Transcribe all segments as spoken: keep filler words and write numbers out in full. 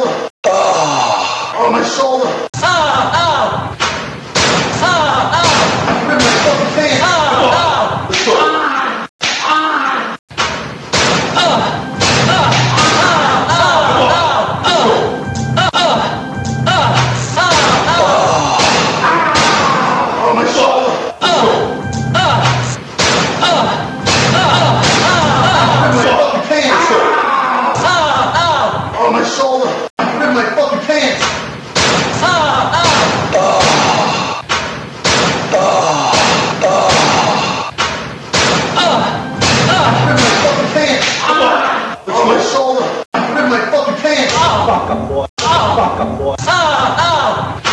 shoulder. Ah, on my shoulder. Ah, ah, ah, ah. Rip my fucking pants. Ah, ah. Let's go. Ah, ah, ah, ah, ah, ah, ah, ah, on my shoulder. Let's go. On my shoulder, rip my fucking pants. Ah, ah, ah, ah, ah, ah, rip my fucking pants. Ah, on my shoulder, rip my fucking pants. Ah, fuck up, boy. Ah, fuck up, boy. Ah, ah,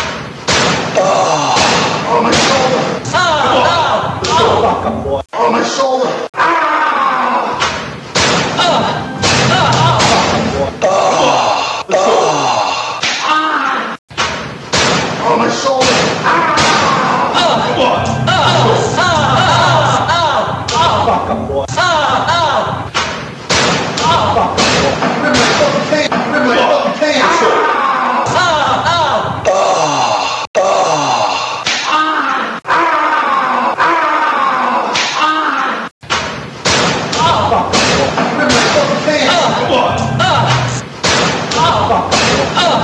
ah, on my shoulder. Ah, ah, let's go. Fuck up, boy. On my shoulder. Ah, ah. On my shoulder. Ah! Ah! Come on. Ah! Ah! Ah! Ah! Fuck up, boy. Ah! Ah! Ah! Fuck up, boy. Rip my fucking pants. Rip my fucking pants. Ah! Ah! Ah! Ah! Ah! Ah! Ah! Ah! Fuck up, boy. Rip my fucking pants. Ah! Come on. Ah! Ah! Fuck up, boy. Ah!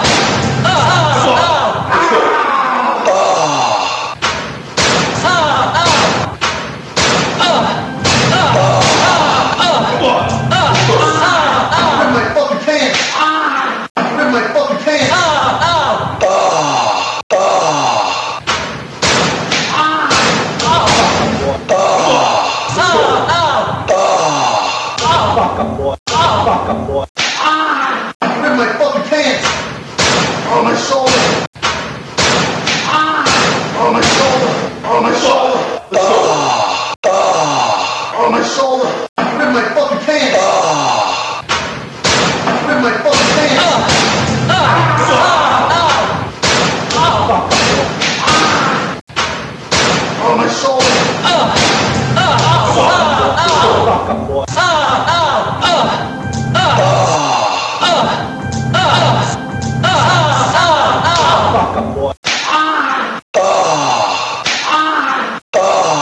On my shoulder. Ah! On my shoulder. On my shoulder. Let's go. Ah! On my shoulder. Rip my fucking pants. Ah! Rip my fucking pants. Ah! Ah! Ah! Ah! Ah! Fuck. Ah! On my shoulder. Ah! Ah! Ah! Ah! Fuck up, boy. Ah! Ah! Ah! Ah! Ah! Fuck up, boy. Ah! Ah! Ah! Ah!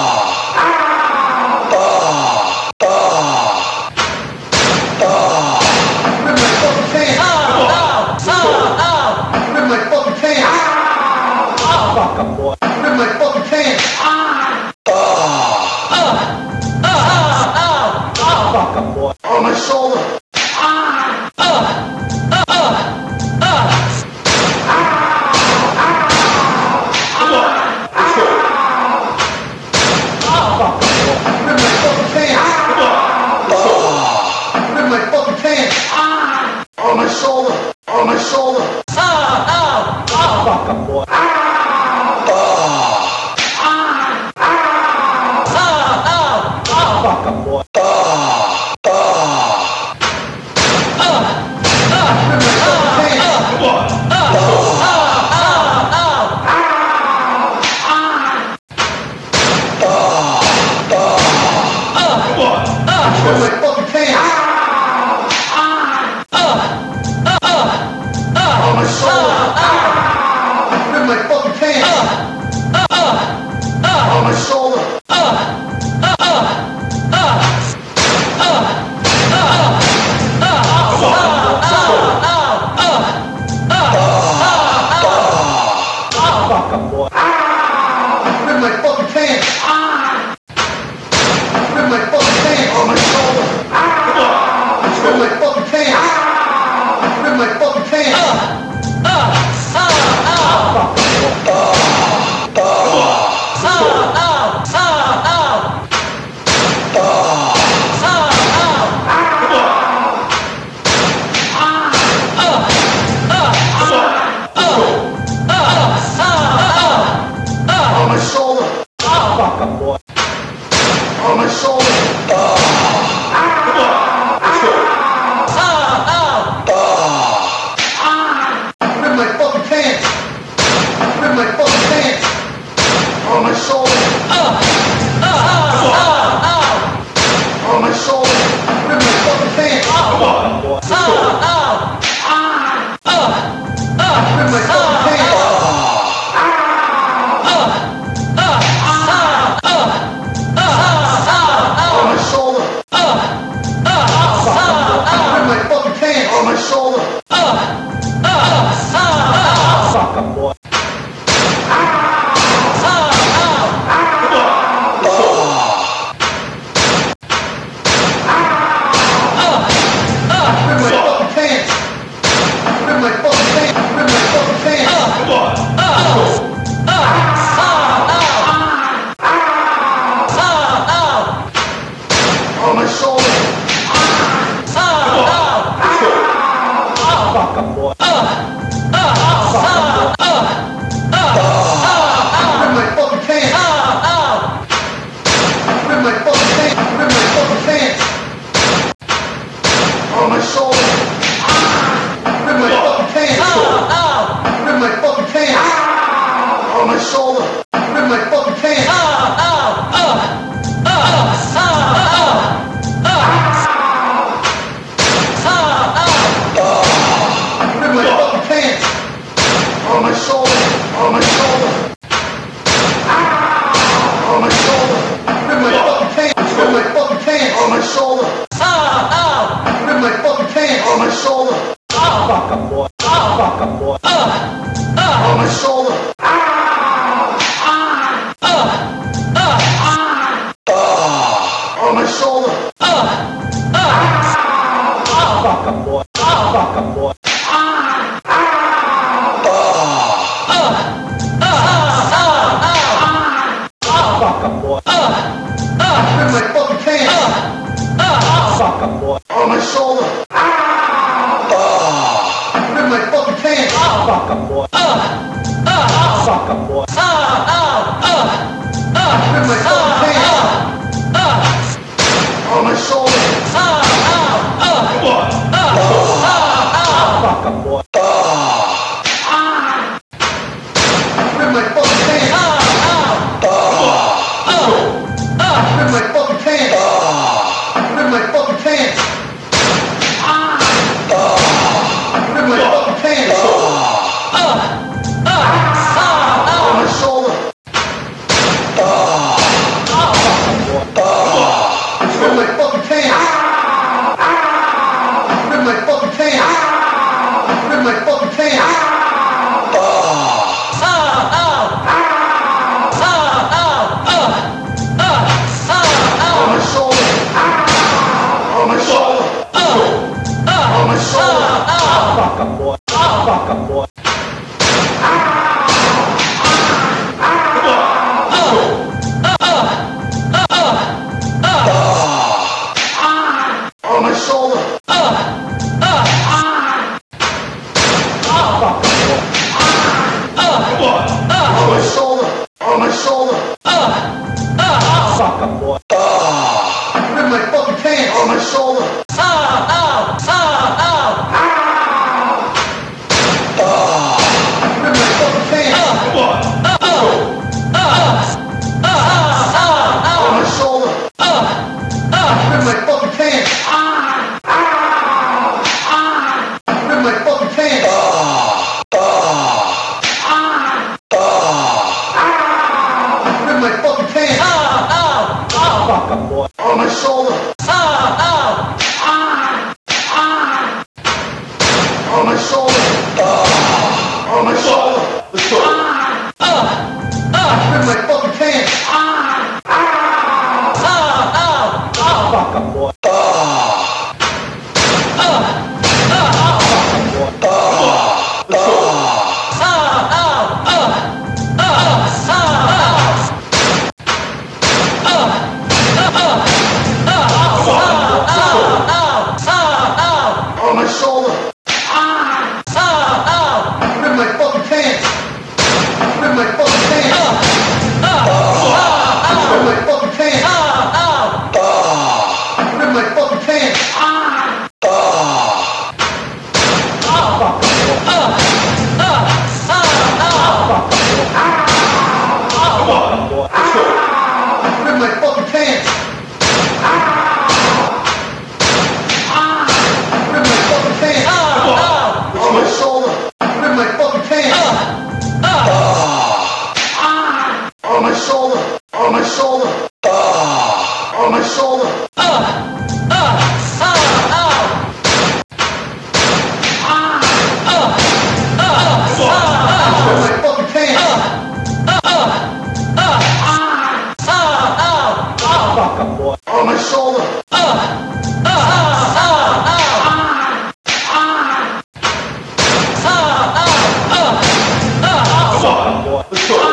Ah! Ah! Rip my fucking pants. Ah! Ah! Ah! Rip my fucking pants. Ah! Ah! Fuck up, boy. Rip my fucking pants. Ah! Ah! Ah! Ah! Ah! Fuck up, boy. On my shoulder. Ah! Ah! On my shoulder, on my shoulder. Ah, ah, ah, fuck up, boy. Ah, ah, ah, ah, ah, ah, fuck up, boy. Ah, ah, ah, ah, rip my fucking pants. Come on. Ah, ah, ah, ah, ah, ah, ah, come on. Ah, rip my fucking pants. On my shoulder. Ah! Rip my fucking pants. Ah! Ah! Ah! On my shoulder. Ah! Ah! Ah! Ah! Ah! Ah! Fuck up, boy. Ah! Rip my fucking pants. Ah! Rip my fucking pants. On my shoulder. Ah! Rip my fucking pants. Ah! Rip my fucking pants. Ah! On my shoulder. Ah! Fuck up. Oh! boy. Let's go.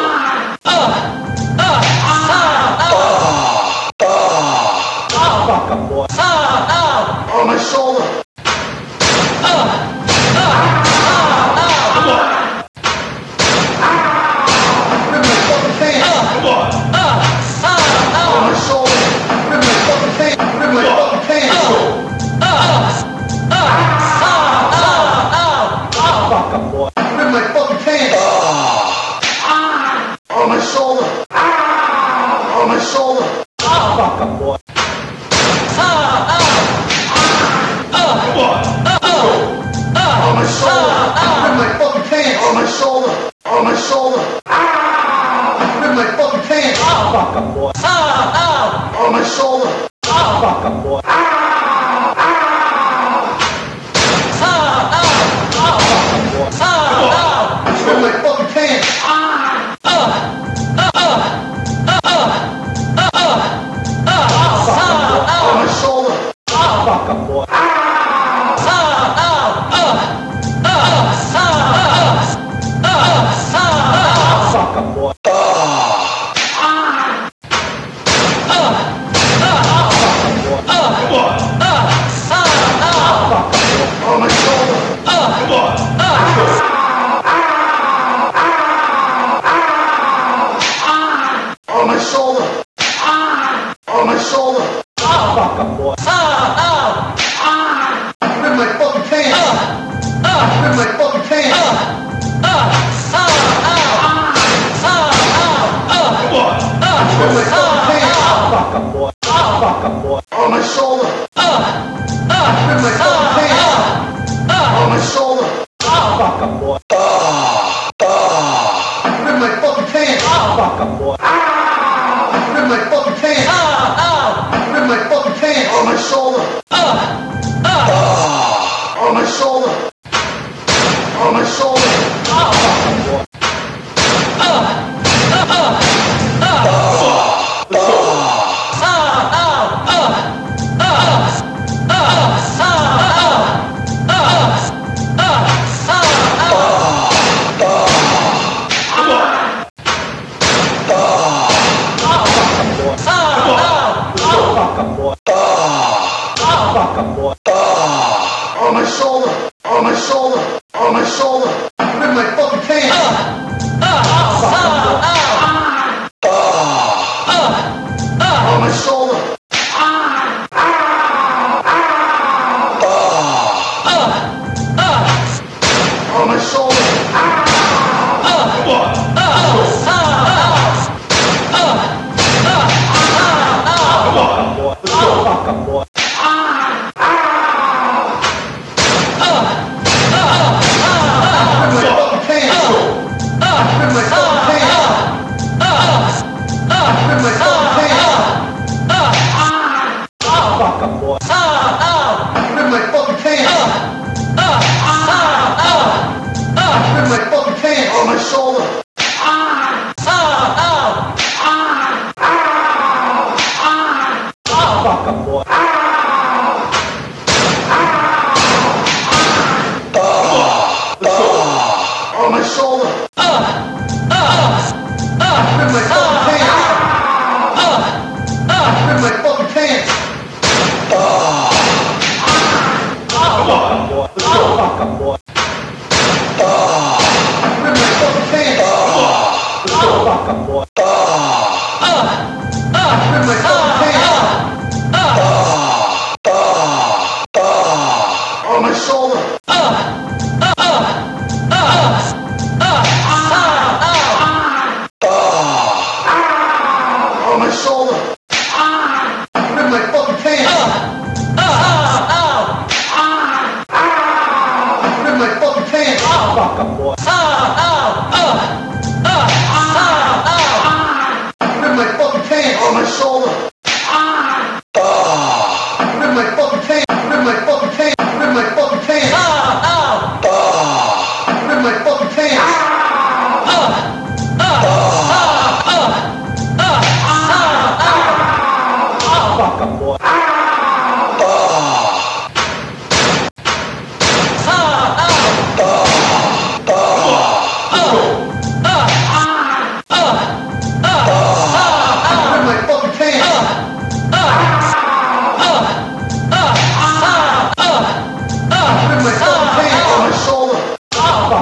Fuck up, boy. On my shoulder.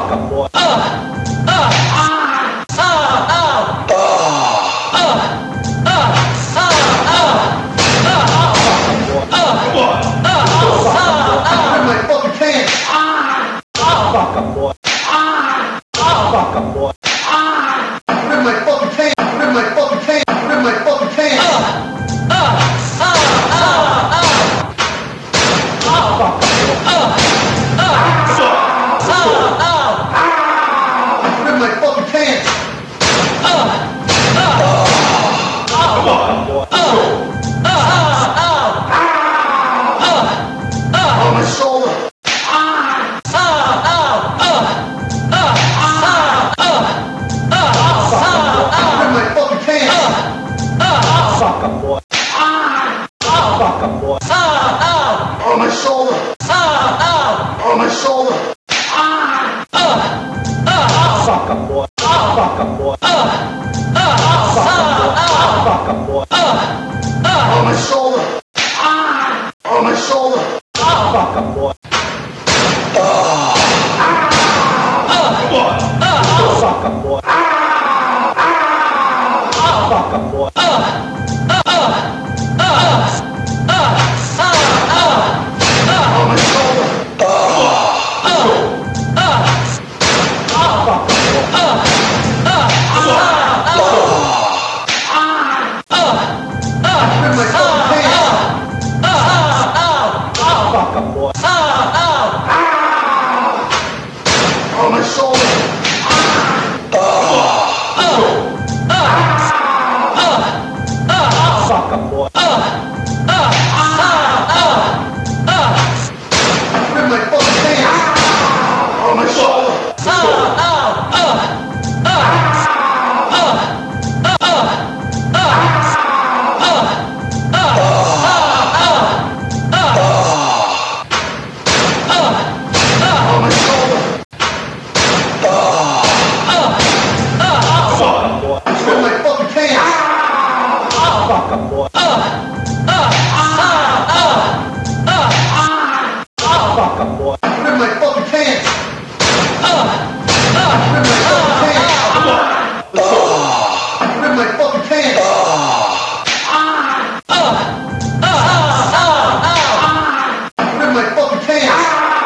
fuck up, boy. Uh, uh, ah, ah, ah, ah, ah, ah, ah, come on. In my fucking pants. Ah, fuck up, boy. Ah, fuck up, boy. Ah, in my fucking pants. In my fucking pants. In my fucking pants. Ah, ah, ah, ah, ah, fuck up, boy. Ah, ah, ah, ah, in my fucking pants. Ah, ah, ah, come on, boy. Ah, ah, ah, ah, ah, on my shoulder. Ah, ah, ah, ah, ah, ah, ah, ah, in my fucking pants. Ah, fuck up, boy. Ah, fuck up, boy. Ah, on my shoulder. Ah, ah, on my shoulder. Ah, ah, fuck up, boy. Ah, fuck up, boy. Ah, ah, fuck up, boy. Ah, ah, on my shoulder. Ah, on my shoulder. Ah, fuck up, boy. Ah, ah, come on. Ah, fuck up, boy. Ah, ah, fuck up, boy. Ah, ah, ah, ah, ah, ah, on my shoulder. Ah, ah, ah, ah, fuck up, boy. Ah, ah, ah, ah, ah, ah, in my fucking pants. Ah, ah, ah, fuck up, boy. Ah, ah, ah, on my shoulder. Ah, ah, ah, ah, fuck up, boy. Ah, ah, ah, ah, in my fucking pants. On my shoulder. Ah, ah, ah, ah, ah, ah, ah, ah, ah, on my shoulder. Fuck up, boy. In my fucking pants. Fuck up, boy. Fuck up, boy. In my fucking pants. In my fucking pants. Come on. Let's go. In my fucking pants. In my fucking pants.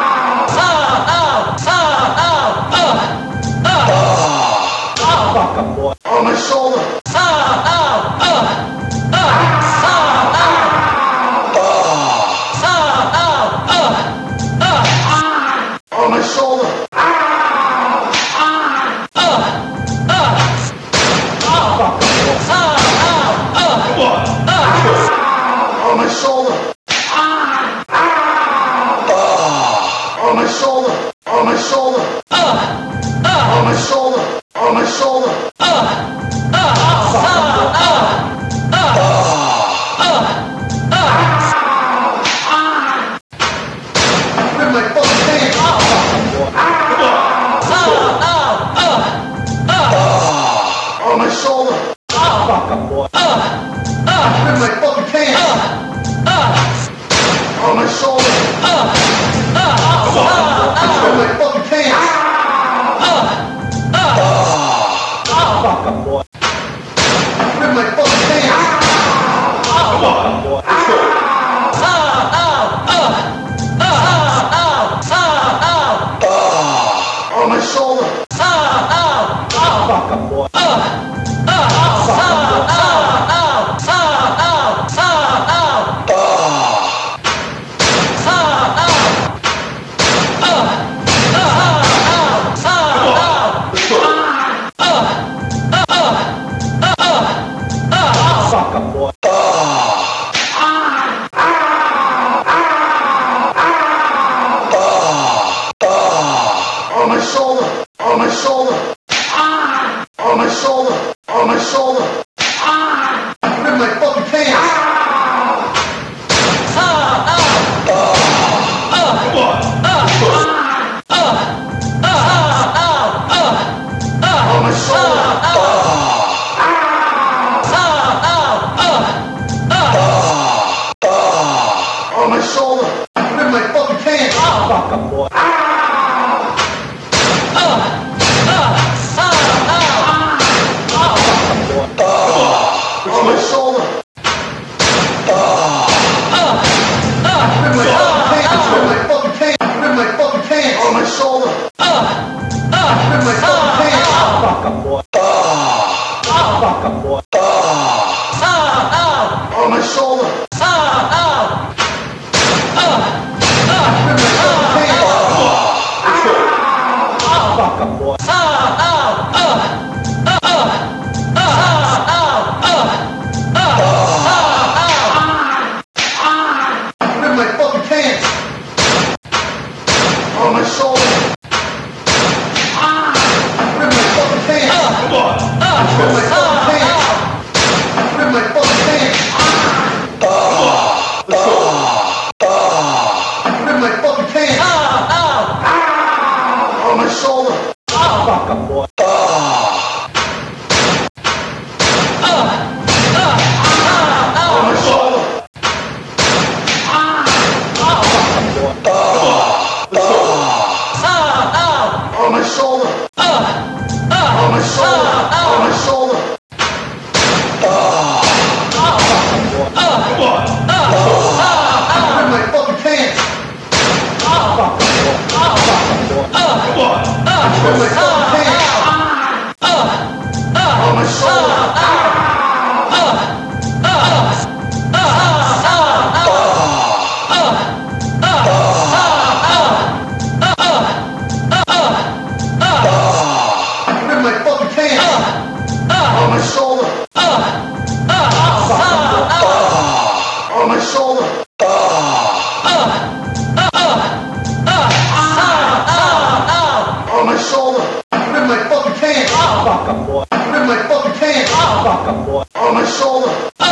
Fuck up, boy. On my shoulder. On my shoulder. Fuck up, boy. Come on. On my shoulder. On my shoulder. On my shoulder. On my shoulder. On my shoulder. Fuck up, boy. In my fucking pants. Fuck up, boy. On my shoulder. Fuck up, boy. In my fucking pants. On my shoulder. In my fucking pants. Fuck up, boy. In my fucking pants. Come on, boy. Let's go. On my shoulder. Fuck up, boy. Fuck up, boy. Fuck up, boy. On my shoulder. On my shoulder. On my shoulder. On my shoulder. In my fucking pants. Come on. On my shoulder. On my shoulder. In my fucking pants. Fuck up, boy. On my shoulder. On my shoulder. Rip my fucking pants. Come on. Rip my fucking pants. Rip my fucking pants. Come on. Let's go. Rip my fucking pants. On my shoulder. Fuck up, boy. On my shoulder. On my shoulder. On my shoulder. On my shoulder. Come on. Rip my fucking pants. Come on. Rip my fucking pants. On my shoulder. On my shoulder. On my shoulder. On my shoulder. Rip my fucking pants. Fuck up, boy. Rip my fucking pants. Fuck up, boy. On my shoulder.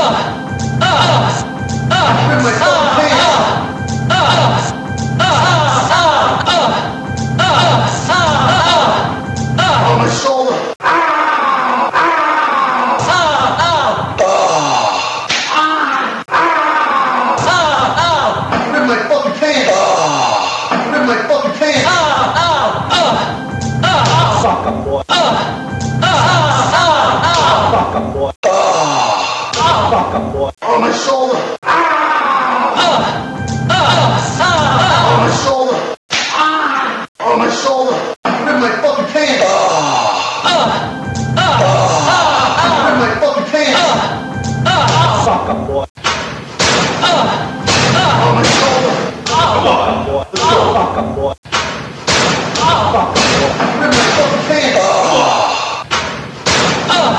Rip my fucking pants. On my shoulder. Rip my fucking pants. Rip my fucking pants. Fuck up, boy. Fuck up, boy. Fuck up, boy. On my shoulder. On my shoulder. On my shoulder. Rip my fucking pants. Rip my fucking pants. Fuck up, boy. On my shoulder. Come on, boy. Let's go. Fuck up, boy. Fuck up, boy. Rip my fucking pants. Come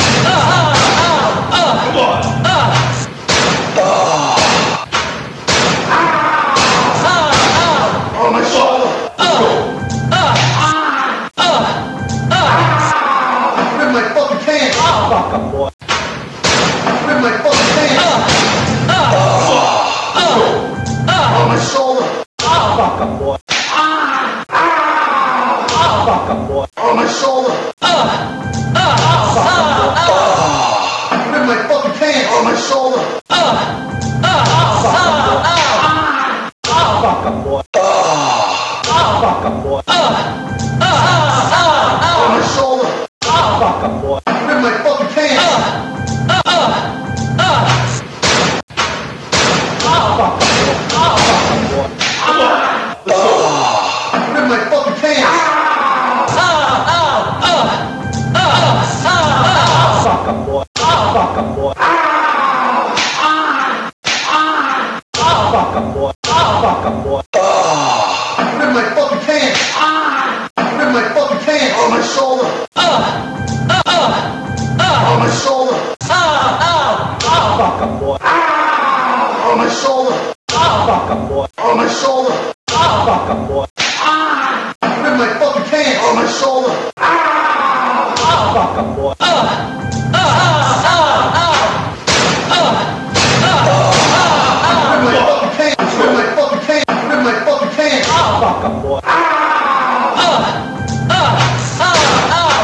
on. On my shoulder. Let's go. Rip my fucking pants. Fuck up, boy. Rip my fucking pants. Let's go. On my shoulder. Fuck up, boy. Fuck up, boy. On my shoulder. Fuck up, boy. Rip my fucking pants. On my shoulder. Fuck up, boy. Fuck up, boy. Fuck up, boy. On my shoulder. Fuck up, boy. Rip my fucking pants. Fuck up, boy. Fuck up, boy. Come on. Let's go. Rip my fucking pants. Fuck up, boy. Fuck up, boy. Fuck up, boy. Fuck up, boy. Rip my fucking pants. Rip my fucking pants. On my shoulder. On my shoulder. Fuck up, boy. On my shoulder. Fuck up, boy. On my shoulder. Fuck up, boy. Rip my fucking pants. On my shoulder. Fuck up, boy. Rip my fucking pants. Rip my fucking pants. Rip my fucking pants. Fuck up, boy.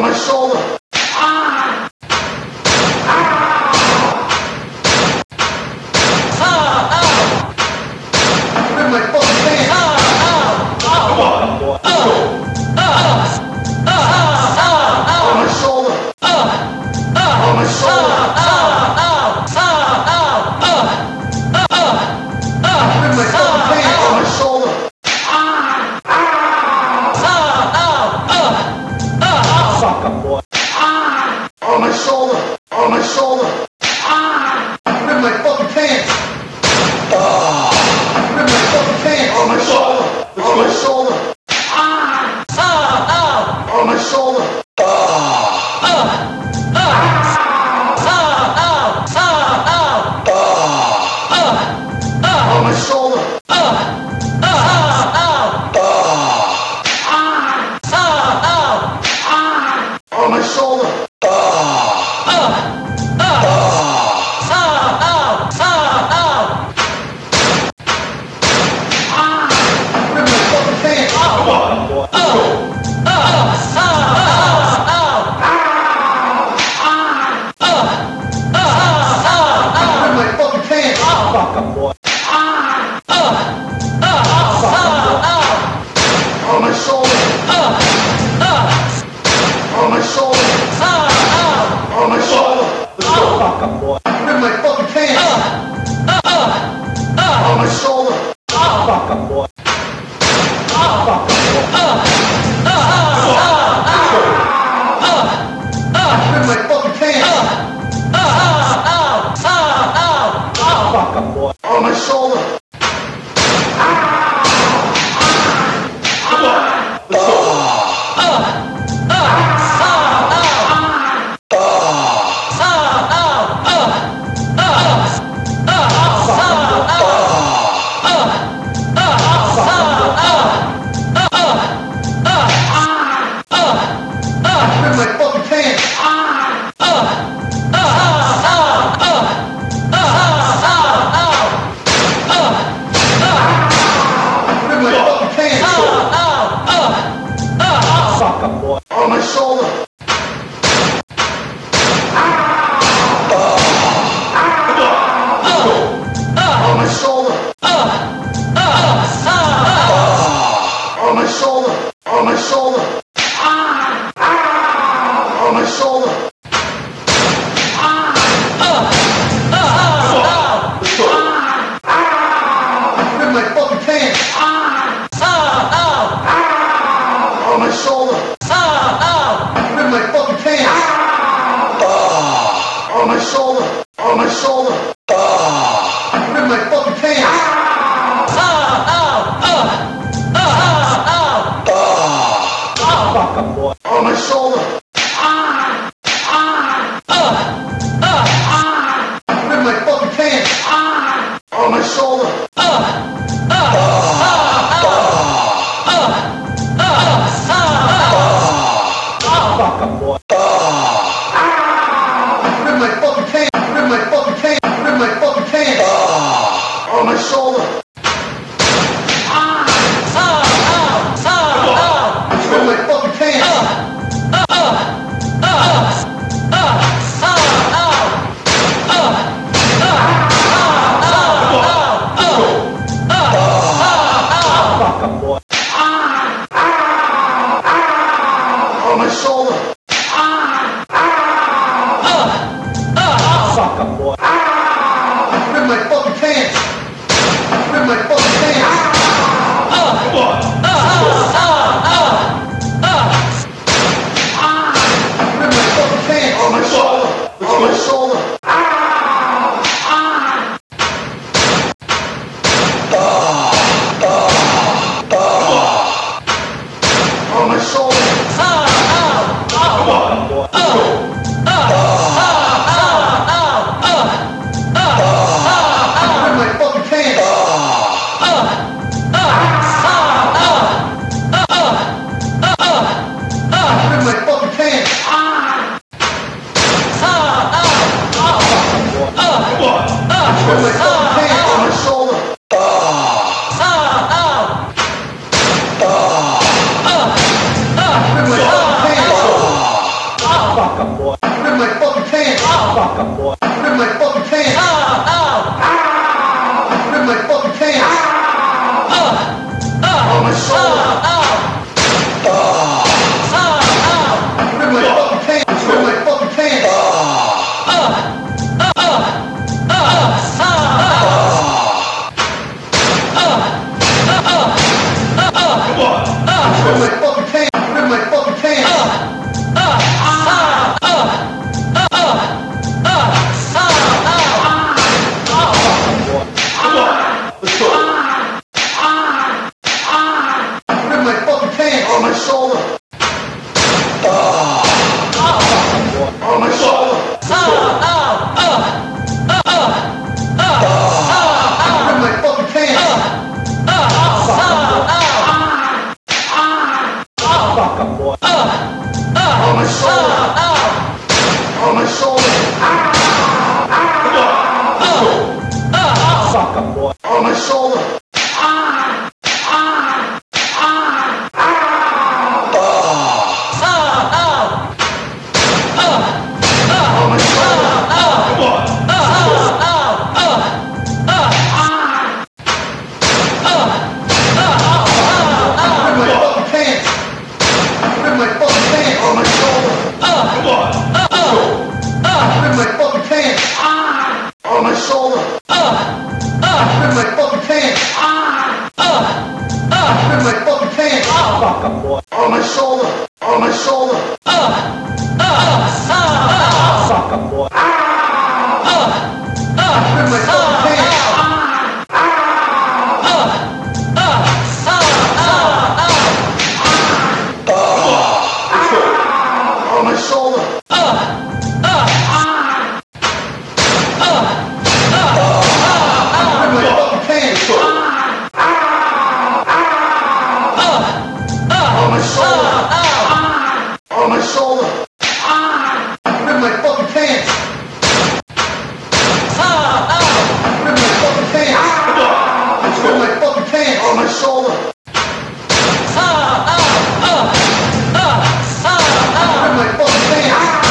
my shoulder. Ah! Ah! Ah! Ah! I'm in my fucking pants. Ah! Ah! Come on, boy. Let's go. Ah! Ah! Ah! Ah! On my shoulder. Ah! Ah! On my shoulder. Ah! Ah! Ah! Ah! Ah! Ah! Ah! I'm in my fucking pants. On my shoulder. Ah! Ah! Ah! Ah! Ah! Sucker, boy. Ah! On my shoulder. On my shoulder. Ah! I'm in my fucking pants. Ah! I'm in my fucking pants. On my shoulder. On my shoulder. Ah! Ah! Ah! On my shoulder. Ah! Ah! Ah! Ah! Ah! Ah! Ah! Ah! On my shoulder. Ah! Ah! Ah! Ah! Ah! Ah! Ah! On my shoulder. Ah! Ah! Ah! Ah! Ah! Ah! Ah! I'm in my fucking pants. Come on, boy. Let's go. Ah! Ah! Ah! Ah! Ah! Ah! Ah! I'm in my fucking pants. Fucker, boy. Ah! Ah! Ah! Ah! On my shoulder. Ah! Ah! On my shoulder. Ah! Ah! On my shoulder. Let's go. Fucker, boy. I'm in my fucking pants. Ah! Ah! Ah! On my shoulder. Ah! Fucker, boy. Ah! Fucker, boy. Ah! Ah! Ah! Let's go. Ah! Ah! I'm in my fucking pants. Ah! Ah! Ah! Ah! Ah! Fucker, boy. On my shoulder. I'm in my fucking pants. Ah! Ah! Ah! Ah! Ah! Ah! I'm in my fucking pants. Ah! Ah! Ah! Sucker, boy. On my shoulder. Ah! Ah! Let's go. On my shoulder. Ah! Ah! Ah! On my shoulder. On my shoulder. Ah! Ah! On my shoulder. Ah! Ah! Ah! Let's go. Ah! I'm in my fucking pants. Ah! Ah! Ah! On my shoulder. Ah! Ah! I'm in my fucking pants. Ah! On my shoulder. On my shoulder. Ah! I'm in my fucking pants. Ah! Ah! Ah! Ah! Ah! Ah! Fucker, boy. On my shoulder. Ah! Ah! Ah! Ah! I'm in my fucking pants. Ah! On my shoulder. Ah! Ah! Ah! Ah! Ah! Fucker, boy. Ah! I'm in my fucking pants. I'm in my fucking pants. I'm in my fucking pants. Ah! On my shoulder. Ah! Ah! Ah! Ah! I'm in my fucking pants. Ah! Ah! Ah! Ah! Fucker, boy. Ah! Ah! On my shoulder. Ah! Fuck up, boy. Put in my fucking pants. Ah, ah, ah. Put in my fucking pants. Ah, ah, ah. On my shoulder. Ah, ah. Ah, ah. Put in my fucking pants. Put in my fucking pants. Ah, ah, ah, ah, ah, ah. Come on. Put in my fucking pants. Put in my fucking pants. Ah, ah, ah, ah. On my shoulder. Ah. Ah. On my shoulder. Ah. Ah. Ah. Ah. Ah. In my fucking pants. Ah. Ah. Ah. Ah. Ah. Fuck up, boy. Ah. Ah. On my shoulder. Ah. On my shoulder. Ah. Ah. Ah. Fuck up, boy. On my shoulder. On my shoulder. Ah! Ah! In my fucking pants. Ah! Ah! Ah! In my fucking pants. Ah! Fuck up, boy. On my shoulder. On my shoulder. Ah! Ah! Ah! Fuck up, boy. Ah! Ah! Ah! In my fucking pants. Ah! Ah! Ah! Ah! Ah! On my shoulder. Ah! On my shoulder. Ah! On my shoulder. Ah! In my fucking pants. Ah! Ah! In my fucking pants. Ah! In my fucking pants. On my shoulder. Ah! Ah! Ah! Ah! Ah! In my fucking pants.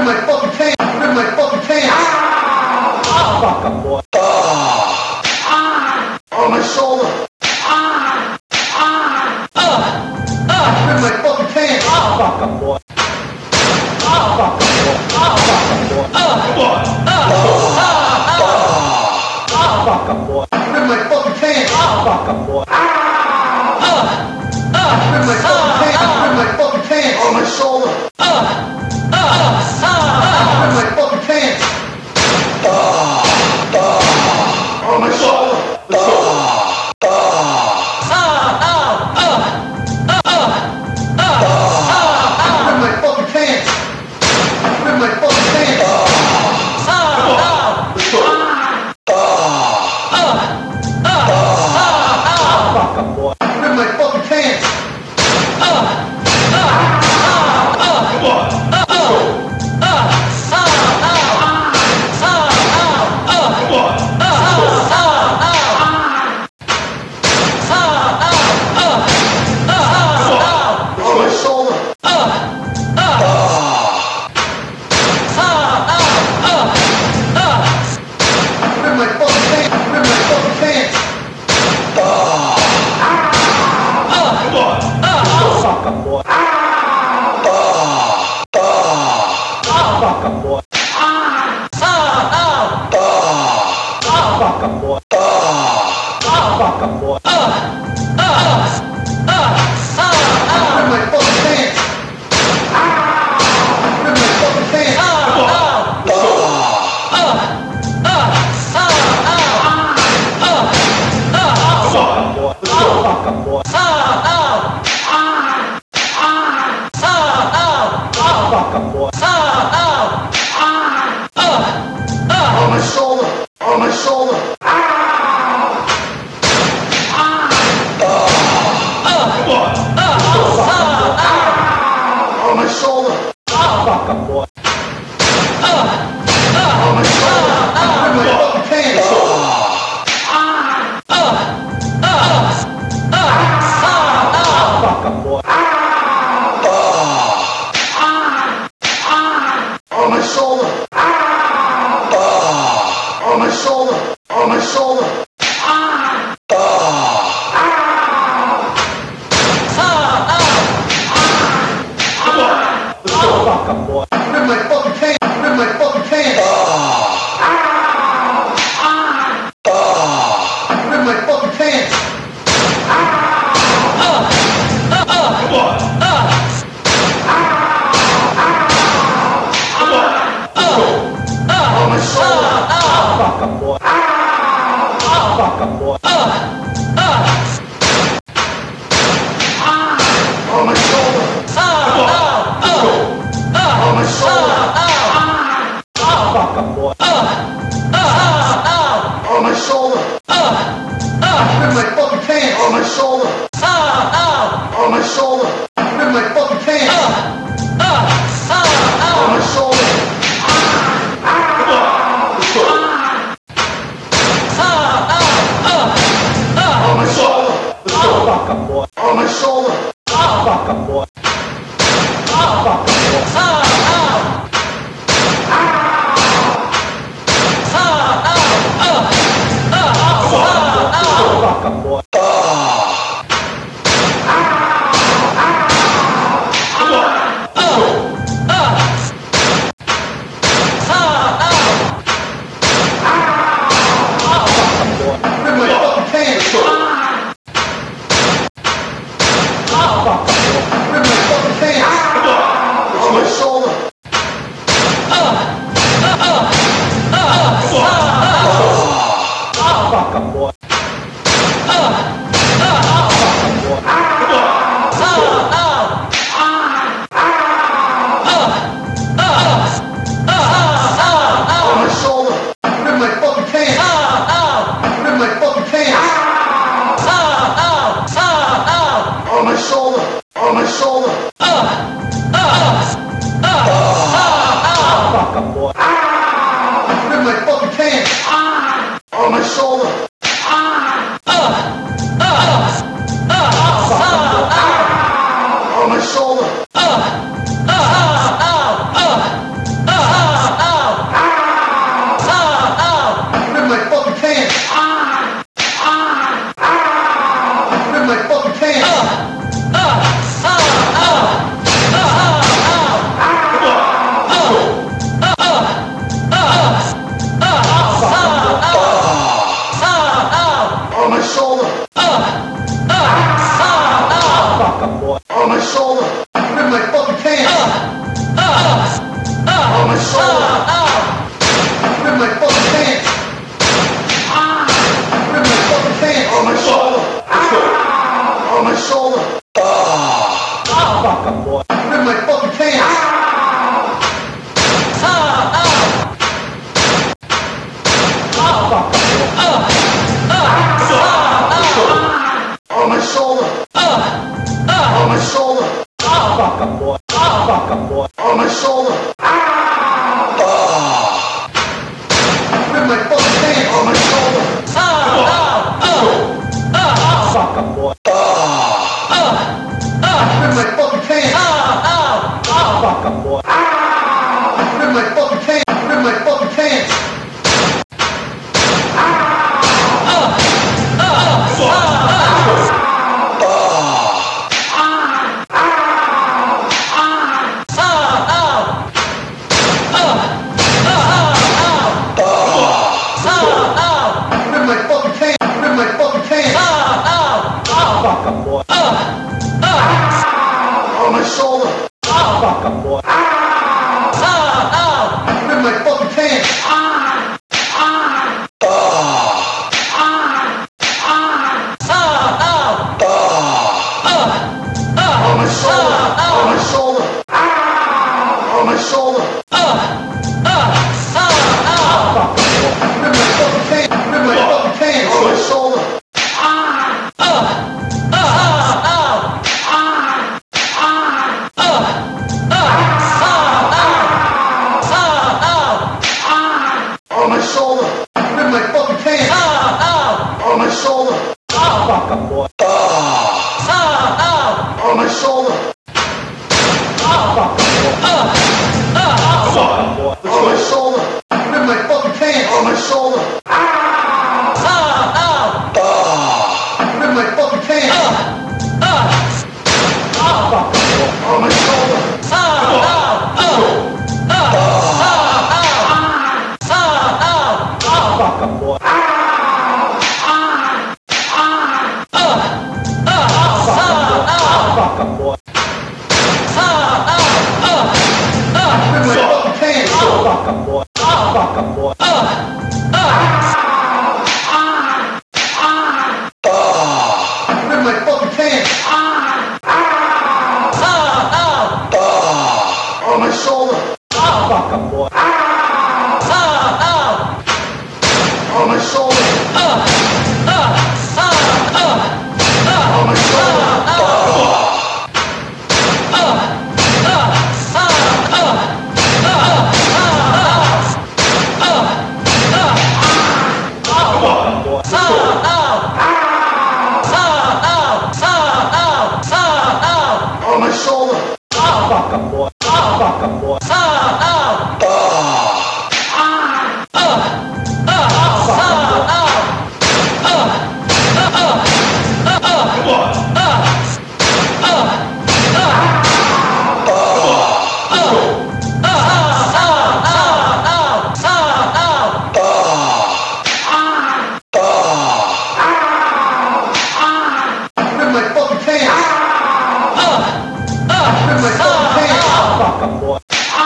my fucking pants. I'm in my fucking pants. Ah! Ah! Fuck up, boy. Ah! Ah! On my shoulder. Ah! Ah! Ah! Ah! I'm in my fucking pants. Ah! Fuck up, boy. Ah! Fuck up, boy. Ah! Fuck up, boy. Ah! Come on. Ah! Ah! Ah! Ah! Fuck up, boy. I'm in my fucking pants. Ah! Fuck up, boy. Ah! I'm in my fucking pants. I'm in my fucking pants. On my shoulder. I'm in my fucking pants. On my shoulder. I'm in my fucking pants. I'm in my fucking pants. Come on. Let's go. Fuck up, boy. I'm in my fucking pants. Come on. Let's go. On my shoulder, on my shoulder. Ah! Ah! Come on. Ah! On my shoulder. Ah! Fuck up, boy. Ah! On my shoulder. Ah! In my fucking pants. Ah! Ah! Ah! Fuck up, boy. Ah! Ah! Ah! On my shoulder. On my shoulder, on my shoulder. Ah! Ah! Ah! Ah! Come on. Let's go. Fuck up, boy. I'm in my fucking pants. I'm in my fucking pants. Ah! Ah! Ah! I'm in my fucking pants. Ah! Come on. Ah! Come on. Let's go. On my shoulder. Fuck up, boy. Ah! Fuck up, boy. Ah! On my shoulder. Come on. Let's go. On my shoulder. in my fucking pants. Put in my fucking pants. On my shoulder. Fuck up, boy. Put in my fucking pants. On my shoulder. On my shoulder. On my shoulder. Put in my fucking pants. Put in my fucking pants. On my shoulder. On my shoulder. Put in my fucking pants. On my shoulder. Fuck up, boy. On my shoulder. Fuck up, boy. On my shoulder. Put in my fucking pants. On my shoulder. Put in my fucking pants. Fuck up, boy. On my shoulder. Fuck up, boy. Fuck up, boy. Put in my fucking pants. Fuck up, boy. Fuck up, boy. Put in my fucking pants. On my shoulder. Fuck up, boy. On my shoulder. On my shoulder. On my shoulder. Fuck up, boy. Fuck up, boy. Put in my fucking pants. Put in my fucking pants. Fuck up, boy.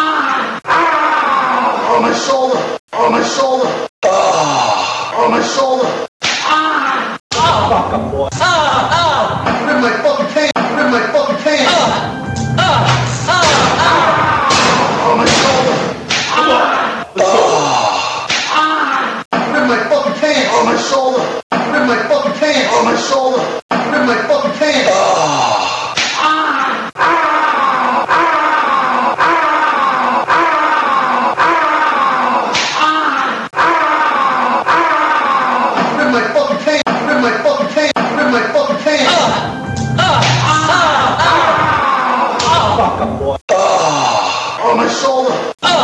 On my shoulder. On my shoulder. On my shoulder. Fuck up, boy. Put in my fucking pants. Put in my fucking pants. On my shoulder. Put in my fucking pants. On my shoulder. Put in my fucking pants. On my shoulder. Put in my fucking pants. Put in my fucking pants. Put in my fucking pants. Put in my fucking pants. Fuck up, boy. On my shoulder.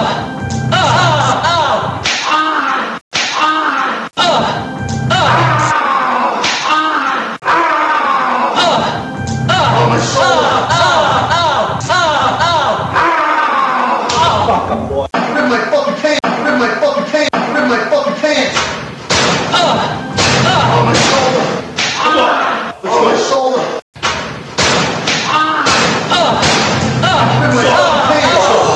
On my shoulder. Fuck up, boy. Put in my fucking pants. Put in my fucking pants. Put in my fucking pants. On my shoulder. On my shoulder. Put in my fucking pants.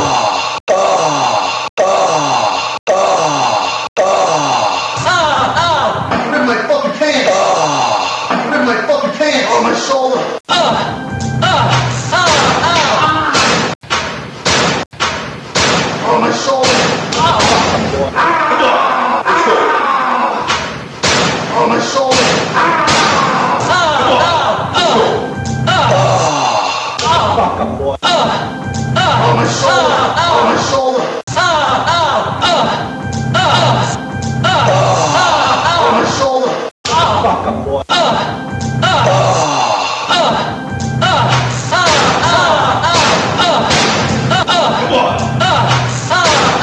Put in my fucking pants. Put in my fucking pants. On my shoulder. On my shoulder. On my shoulder. Fuck up, boy. On my shoulder. On my shoulder. On my shoulder. Fuck up, boy. Come on.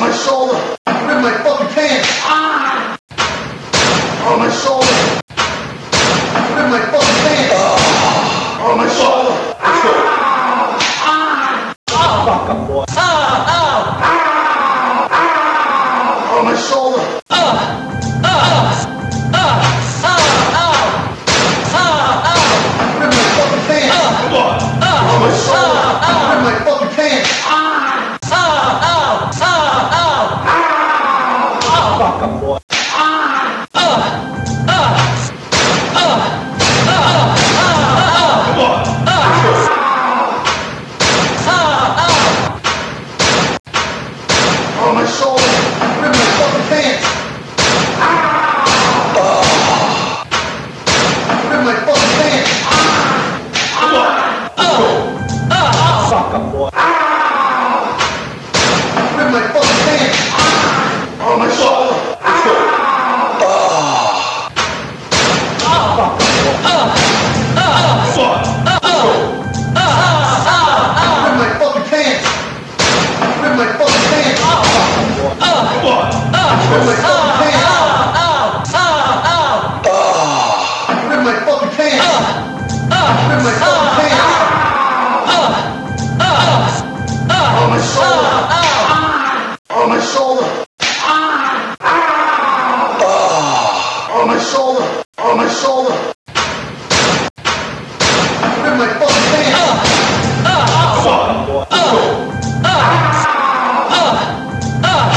my shoulder. Rip my fucking pants. Ah! On my shoulder. Rip my fucking pants. Ah! On my shoulder. Ah! Ah! Ah! Fuck up, boy. Ah! Ah! Ah! Ah! On my shoulder. Ah! Ah! Ah! Ah! Ah! Ah! Rip my fucking pants. Ah! Come on. Ah! On my shoulder. Ah! Rip my fucking pants. Ah! Ah! Ah! Ah! Ah! Fuck up, boy. Ah! Ah! Ah! Ah! Ah! Ah! Come on. Ah! Ah! Ah! On my shoulder. Rip my fucking pants. Ah! Ah! Rip my fucking pants. Ah! Come on. Ah! Ah! Fuck up, boy. Ah! Rip my fucking pants. Ah! On my shoulder. Ah! Ah! Ah! Fuck up, boy. Ah! Ah! Come on. Ah! Ah! Rip my fucking pants. Rip my fucking pants. Ah! Fuck up, boy. Ah! Come on. Ah! Rip my fucking pants. Ah! Ah! Ah! Rip my fucking pants. Ah! Ah! Rip my fucking pants. Ah! Ah! Ah! On my shoulder. Ah! On my shoulder. Ah! Ah! On my shoulder. On my shoulder. Rip my fucking pants. Ah! Ah! Fuck up, boy. Ah! Ah! Ah! Ah!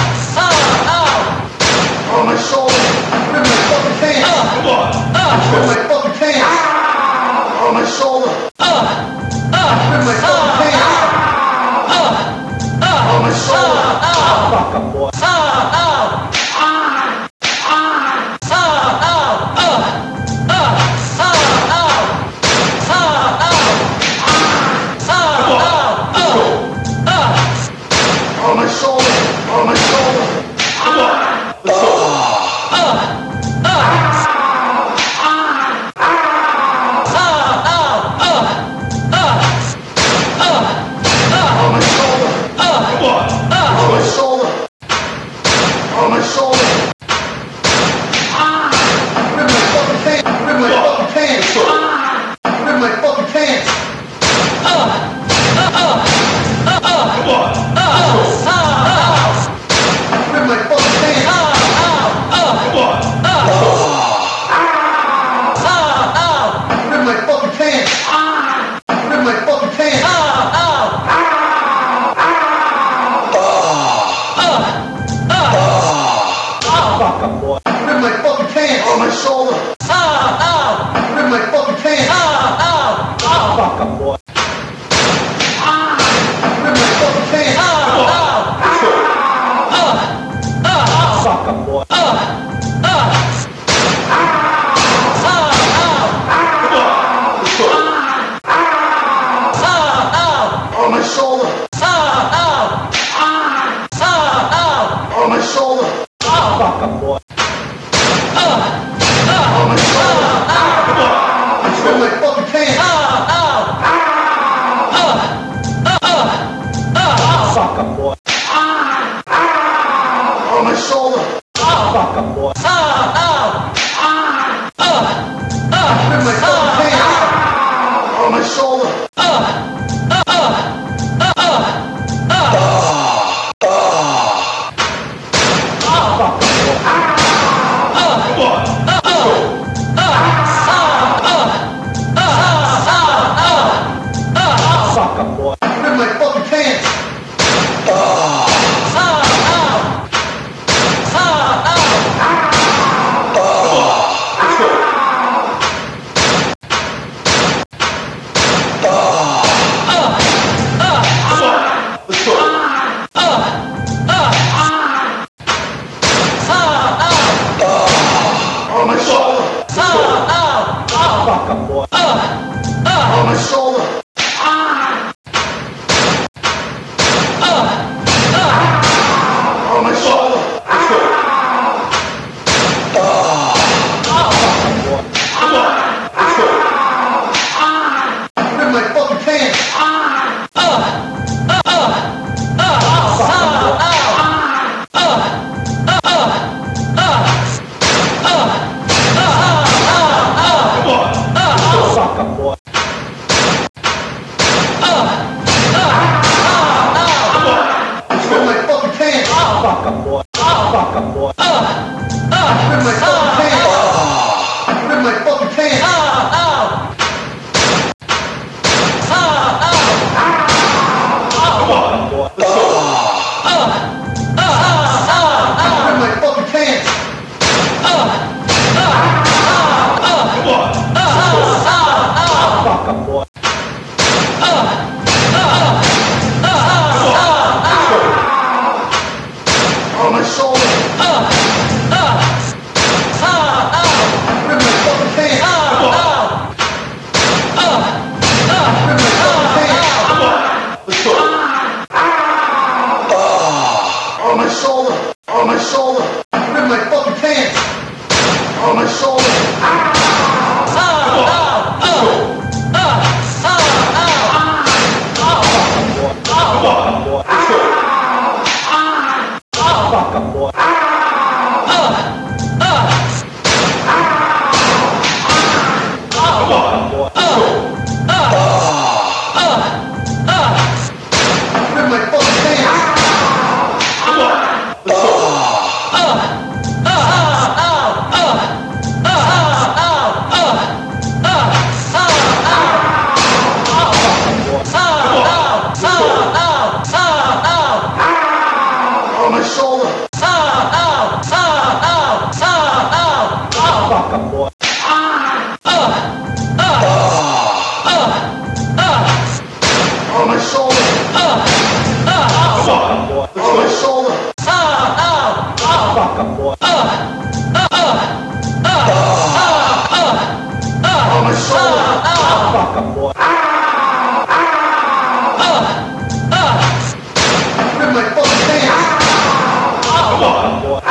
Ah! On my shoulder. Rip my fucking pants. Ah! Come on. Ah! Rip my fucking pants. Ah! On my shoulder. Ah! Ah! Rip my fucking pants. Ah! Ah! On my shoulder. Ah! Fuck up, boy. Ah! Ah! Ah! Ah! Ah! Ah! Ah! On my shoulder, on my shoulder. Come on. Let's go. Ah! Ah! Ah! Ah! Ah! On my shoulder. Ah! Come on. Ah! On my shoulder. On my shoulder. Ah! Rip my fucking pants. Rip my fucking pants. Ah! Rip my fucking pants. Ah! Ah! Ah! Come on. Ah! Ah! Rip my fucking pants. Ah! Ah! Come on. Ah! Ah! Ah! Rip my fucking pants. Ah! Rip my fucking pants. Ah! Ah! Ah! Ah! Ah! Fuck up, boy. Rip my fucking pants. On my shoulder. Ah! Ah! Rip my fucking pants. Ah! Ah! Ah! Fuck up, boy. Ah! Rip my fucking pants. Ah! Ah! Ah! Ah! Fuck up, boy. Ah! Ah! Ah! Ah! Let's go. Ah! Ah! On my shoulder. Ah! Ah! Ah! Ah! On my shoulder. Ah! Fuck up, boy. Ah! Ah! On my shoulder. Ah! Come on. Let's go. Rip my fucking pants. Ah! Ah! Ah! Ah! Ah! Fuck up, boy. Ah! Ah! On my shoulder. Ah! Fuck up, boy. Ah! Ah! Ah! Ah! Ah! Rip my fucking pants. Ah! On my shoulder. Ah! Ah! Ah! Ah! Ah! Ah! Fuck up, boy. Ah! Ah! Come on. Let's go. Ah! Ah! Ah! Ah! Ah! Ah! Fuck up, boy. Rip my fucking pants. Ah! Ah! Ah! On my shoulder, on my shoulder, rip my fucking pants. On my shoulder. On my shoulder. On my shoulder. On my shoulder. On my shoulder. Rip my fucking pants.